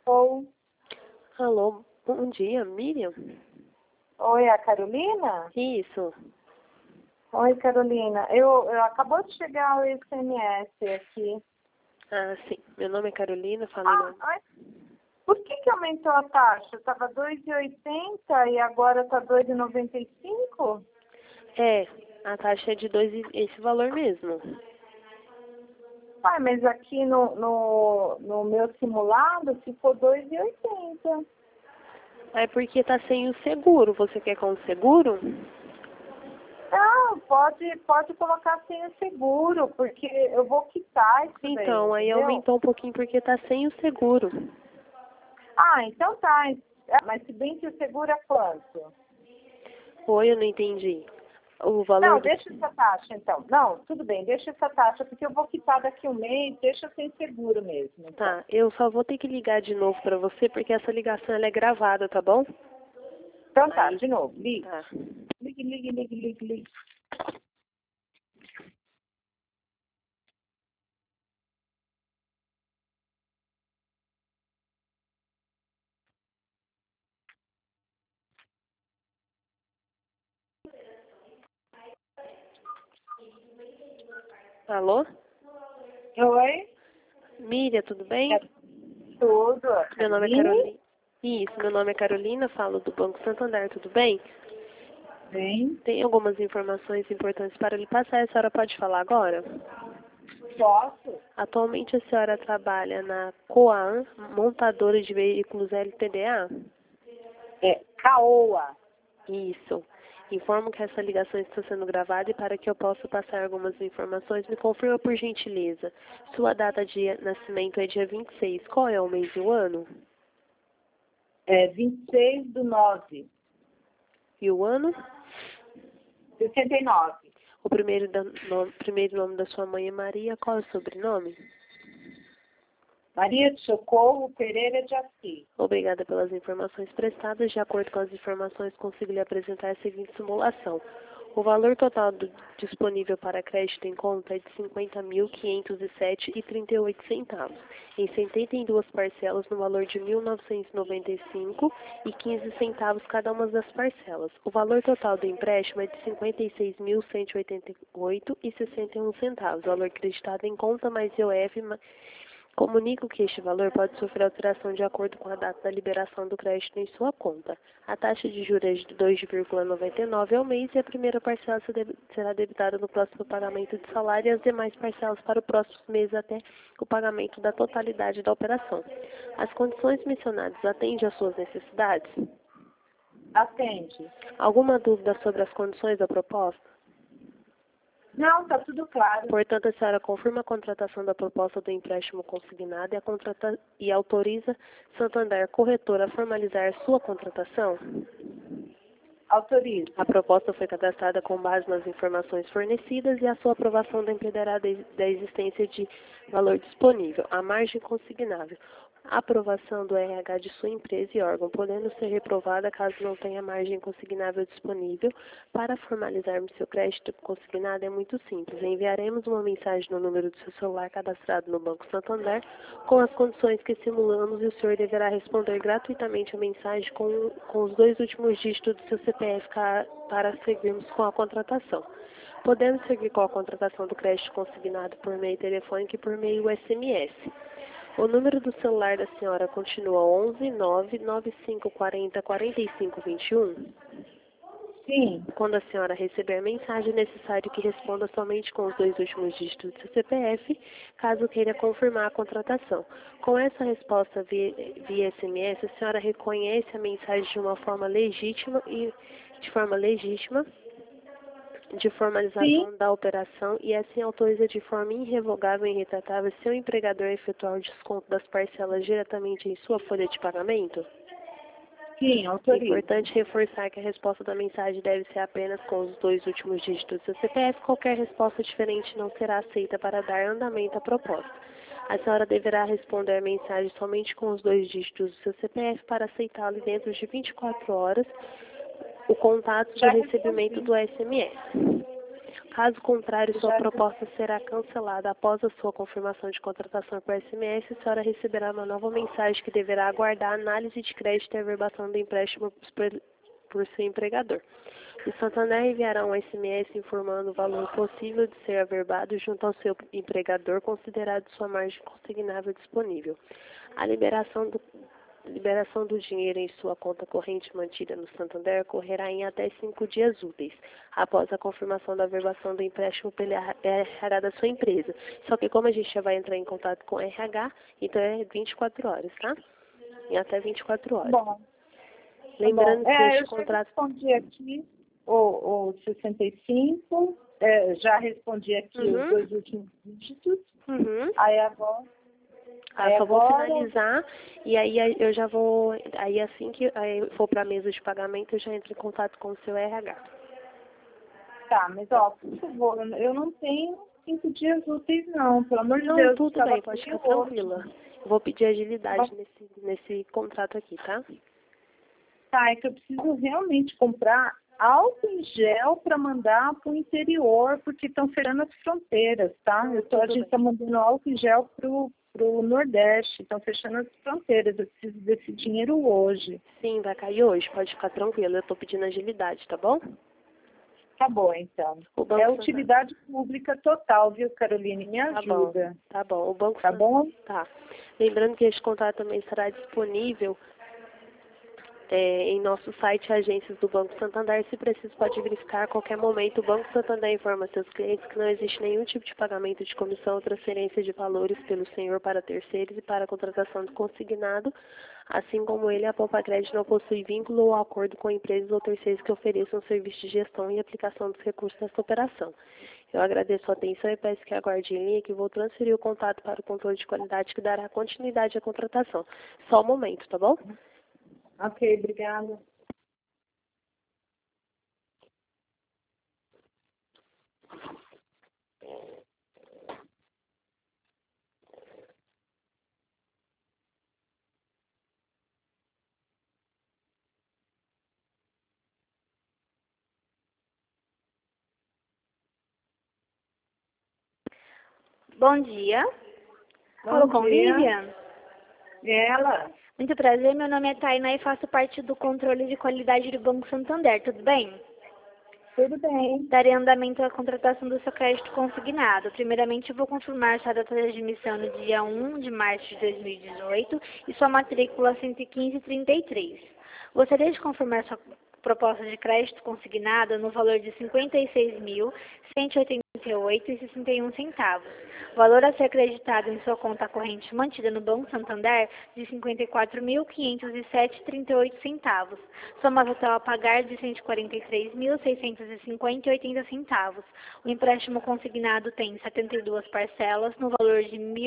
Ou, Alô, bom dia, Miriam? oi, a Carolina? Isso. Oi, Carolina. Eu acabou de chegar o SMS aqui. Ah, sim. Meu nome é Carolina, falei não. Por que aumentou a taxa? Estava 2,80 e agora está 2,95? É, a taxa é de esse valor mesmo. Mas aqui no meu simulado ficou 2,80. É porque tá sem o seguro. Você quer com o seguro? Não, pode colocar sem o seguro, porque eu vou quitar isso daí, Então, aí entendeu? aumentou um pouquinho porque tá sem o seguro. Então tá. Mas se bem que o seguro é quanto? Oi, eu não entendi. O valor Não, do... deixa essa taxa então. Não, tudo bem, deixa essa taxa, porque eu vou quitar daqui um mês, deixa sem seguro mesmo. Então. Tá, eu só vou ter que ligar de novo pra você porque essa ligação ela é gravada, tá bom? Então tá, Aí, de novo, ligue. tá. Ligue. Alô? Oi? Miriam, tudo bem? É tudo. Meu nome é Caroline? Carolina. Isso, meu nome é Carolina, falo do Banco Santander, tudo bem? Bem, Tem algumas informações importantes para lhe passar, a senhora pode falar agora? posso? Atualmente a senhora trabalha na Coam, montadora de veículos LTDA? É Caoa. Isso. Informo que essa ligação está sendo gravada e para que eu possa passar algumas informações, me confirma por gentileza. Sua data de nascimento é dia 26. Qual é o mês e o ano? É 26/9. E o ano? 69. O primeiro nome da sua mãe é Maria. Qual é o sobrenome? Maria de Socorro Pereira de Assis. Obrigada pelas informações prestadas. De acordo com as informações, consigo lhe apresentar a seguinte simulação. O valor total disponível para crédito em conta é de R$ 50.507,38, em 72 parcelas no valor de R$ 1.995,15 cada uma das parcelas. O valor total do empréstimo é de R$ 56.188,61. O valor acreditado em conta mais IOF. Comunico que este valor pode sofrer alteração de acordo com a data da liberação do crédito em sua conta. A taxa de juros é de 2,99 ao mês e a primeira parcela será debitada no próximo pagamento de salário e as demais parcelas para o próximo mês até o pagamento da totalidade da operação. As condições mencionadas atendem às suas necessidades? Atende. Alguma dúvida sobre as condições da proposta? Não, tá tudo claro. Portanto, a senhora confirma a contratação da proposta do empréstimo consignado e autoriza Santander Corretora a formalizar sua contratação? Autorizo. A proposta foi cadastrada com base nas informações fornecidas e a sua aprovação dependerá da existência de valor disponível, a margem consignável. A aprovação do RH de sua empresa e órgão, podendo ser reprovada caso não tenha margem consignável disponível. Para formalizarmos seu crédito consignado é muito simples. Enviaremos uma mensagem no número do seu celular cadastrado no Banco Santander com as condições que simulamos e o senhor deverá responder gratuitamente a mensagem com os 2 últimos dígitos do seu CPF para seguirmos com a contratação. Podemos seguir com a contratação do crédito consignado por meio telefônico e por meio SMS. O número do celular da senhora continua 11 99540 4521? Sim. Quando a senhora receber a mensagem, é necessário que responda somente com os 2 últimos dígitos do seu CPF, caso queira confirmar a contratação. Com essa resposta via SMS, a senhora reconhece a mensagem de forma legítima de formalização Sim. da operação e assim autoriza de forma irrevogável e irretratável seu empregador a efetuar o desconto das parcelas diretamente em sua folha de pagamento? Sim, É autorizo. importante reforçar que a resposta da mensagem deve ser apenas com os 2 últimos dígitos do seu CPF. Qualquer resposta diferente não será aceita para dar andamento à proposta. A senhora deverá responder a mensagem somente com os 2 dígitos do seu CPF para aceitá-lo dentro de 24 horas o contato de Já recebimento respondi. do SMS. Caso contrário, sua proposta será cancelada. Após a sua confirmação de contratação por SMS, a senhora receberá uma nova mensagem que deverá aguardar a análise de crédito e averbação do empréstimo por seu empregador. O Santander enviará um SMS informando o valor possível de ser averbado junto ao seu empregador, considerado sua margem consignável disponível. A liberação do dinheiro em sua conta corrente mantida no Santander ocorrerá em até 5 dias úteis, após a confirmação da averbação do empréstimo pela RH da sua empresa. Só que como a gente já vai entrar em contato com o RH, então é 24 horas, tá? Em até 24 horas. Bom, Lembrando que este eu contrato... já respondi aqui o 65, já respondi aqui os 2 últimos dígitos. Aí agora... só vou finalizar e aí eu já vou, aí assim que eu for para a mesa de pagamento, eu já entro em contato com o seu RH. Tá, mas por favor, eu não tenho 5 dias úteis não, pelo amor de Não, Deus. tudo bem, pode ficar tranquila. Eu vou pedir agilidade nesse contrato aqui, tá? Tá, é que eu preciso realmente comprar álcool em gel para mandar para o interior, porque estão fechando as fronteiras, tá? A gente está mandando álcool em gel pro Nordeste, estão fechando as fronteiras, eu preciso desse dinheiro hoje. Sim, vai cair hoje, pode ficar tranquilo, eu estou pedindo agilidade, tá bom? Tá bom, então. É utilidade pública total, viu, Caroline? Me ajuda. Tá bom. O Banco Tá bom? Tá. Lembrando que este contrato também estará disponível em nosso site Agências do Banco Santander. Se preciso, pode verificar a qualquer momento. O Banco Santander informa seus clientes que não existe nenhum tipo de pagamento de comissão ou transferência de valores pelo senhor para terceiros e para a contratação do consignado, assim como ele, a Poupa Crédito não possui vínculo ou acordo com empresas ou terceiros que ofereçam serviço de gestão e aplicação dos recursos dessa operação. Eu agradeço a atenção e peço que aguarde em linha que vou transferir o contato para o controle de qualidade que dará continuidade à contratação. Só um momento, tá bom? Ok, obrigada. Bom dia. Falo com Vivian. Ela. Muito prazer, meu nome é Tainá e faço parte do controle de qualidade do Banco Santander, tudo bem? Tudo bem. Darei andamento à contratação do seu crédito consignado. Primeiramente, eu vou confirmar sua data de admissão no dia 1 de março de 2018 e sua matrícula 11533. Gostaria de confirmar sua proposta de crédito consignada no valor de R$ 56.188,61. Valor a ser acreditado em sua conta corrente mantida no Banco Santander de R$ 54.507,38. Soma total a pagar de R$ 143.650,80. O empréstimo consignado tem 72 parcelas no valor de R$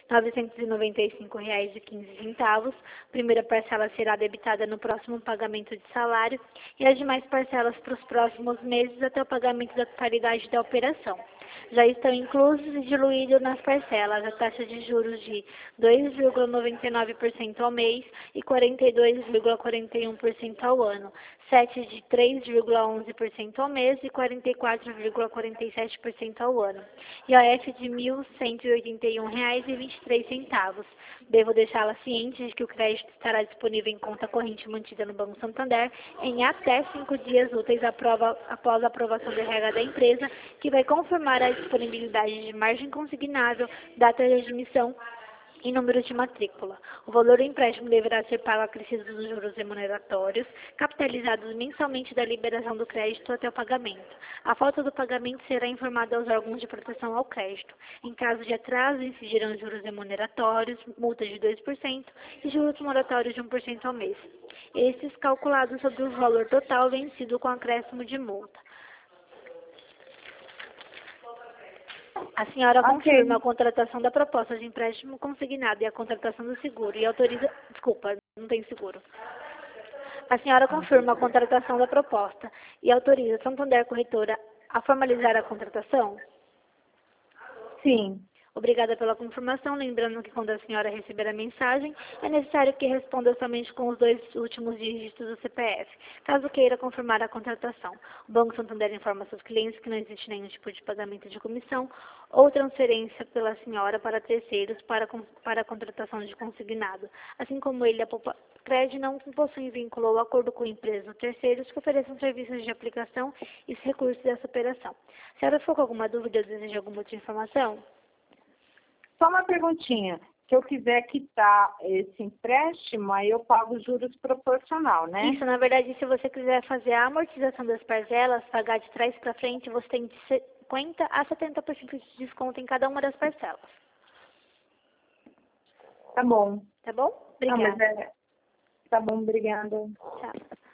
1.995,15. Primeira parcela será debitada no próximo pagamento de salário e as demais parcelas para os próximos meses até o pagamento da totalidade da operação. Já estão inclusos e diluídos nas parcelas a taxa de juros de 2,99% ao mês e 42,41% ao ano, SET de 3,11% ao mês e 44,47% ao ano, IOF de R$ 1.181,23. Devo deixá-la ciente de que o crédito estará disponível em conta corrente mantida no Banco Santander em até 5 dias úteis após a aprovação do RH da empresa, que vai confirmar a disponibilidade de margem consignável, data de admissão e número de matrícula. O valor do empréstimo deverá ser pago acrescido dos juros remuneratórios, capitalizados mensalmente da liberação do crédito até o pagamento. A falta do pagamento será informada aos órgãos de proteção ao crédito. Em caso de atraso, incidirão juros remuneratórios, multa de 2% e juros moratórios de 1% ao mês. Estes calculados sobre o valor total vencido com acréscimo de multa. A senhora confirma a contratação da proposta de empréstimo consignado e a contratação do seguro e autoriza... Desculpa, não tem seguro. A senhora confirma a contratação da proposta e autoriza a Santander Corretora a formalizar a contratação? Sim. Obrigada pela confirmação. Lembrando que quando a senhora receber a mensagem, é necessário que responda somente com os 2 últimos dígitos do CPF, caso queira confirmar a contratação. O Banco Santander informa seus clientes que não existe nenhum tipo de pagamento de comissão ou transferência pela senhora para terceiros para a contratação de consignado. Assim como ele, a Poupa-Cred não possui vínculo ou acordo com empresas ou terceiros que ofereçam serviços de aplicação e recursos dessa operação. Se a senhora ficou com alguma dúvida ou deseja alguma outra informação? Só uma perguntinha. Se eu quiser quitar esse empréstimo, aí eu pago juros proporcional, né? Isso, na verdade, se você quiser fazer a amortização das parcelas, pagar de trás para frente, você tem de 50% a 70% de desconto em cada uma das parcelas. Tá bom. Tá bom? Ah, Obrigada. Tá bom, obrigada. Tchau.